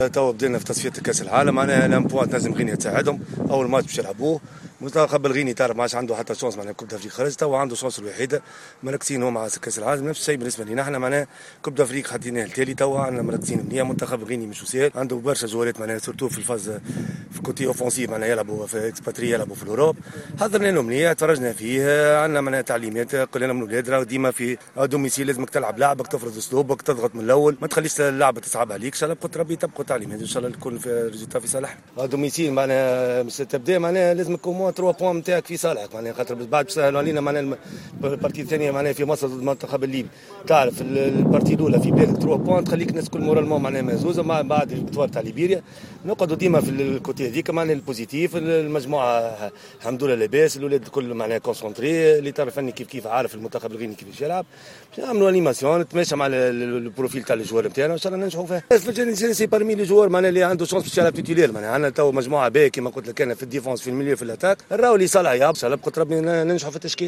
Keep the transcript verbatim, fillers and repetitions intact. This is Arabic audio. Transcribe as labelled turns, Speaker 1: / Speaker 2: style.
Speaker 1: توا بدينا في تصفيه كاس العالم، معناها لام بوان تنجم غينيا تساعدهم. اول ماتش باش يلعبوه منتخب الغيني تعرف ما عادش عنده حتى شونس، معناها كوب دافريك خرج، توا عنده شونس الوحيده مركزين هو مع كاس العالم. نفس الشيء بالنسبه لنا احنا، معناها كوب دافريك حطيناه التالي، توا عندنا مركزين مليح. منتخب الغيني مش سهل، عنده برشا جوالات معناها سورتو في الفاز في كوتي اوفونسيف، معناها يلعبوا في اكسباتري، يلعبوا في الاوروب. حضرنا لهم مليح، تفرجنا فيه، عندنا معناها تعليمات قلنا لهم الاولاد راهو ديما في دوميسيل لازمك تلعب لعبك، تفرض اسلوبك، تضغط من الاول، ما تخليش اللعبه تصعب عليك. ان شاء الله بقدر ربي تبقوا تعليمات ان شاء الله يكون في ريزولتا في صالحنا. دوميسيل معناها مش تبدا، معناها لازمك كومون ثلاثة بوان نتاعك في صالحك، معناها خاطر بعد سهلوا علينا. معناها البارتي الثانيه معناها في مصر ضد المنتخب الليبي، تعرف البارتي الاولى في بلادك ثلاثة بوان تخليك الناس كل مورالمون معناها مهزوزه. مع بعد البطوله تاع ليبيريا نقعدوا ديما في الكوتي هذيك، معناها البوزيتيف. المجموعه الحمد لله لاباس، الاولاد الكل معناها كونسونتري، اللي تعرف اني كيف كيف عارف المنتخب الغيني كيفاش يلعب. نعملوا انيماسيون تماشى مع البروفيل تاع الجوار نتاعنا، ان شاء الله ننجحوا فيها. في الجينيسيون سي بارمي لي جوار معناها اللي عنده شونس باش يلعب تيتولير، معناها عندنا تو مجموعه باهيه كما قلت لك انا في الديفونس في الميليو في الاتاك، الراو اللي صالح يلعب ان شاء الله بقدر ربي ننجحوا في التشكيل.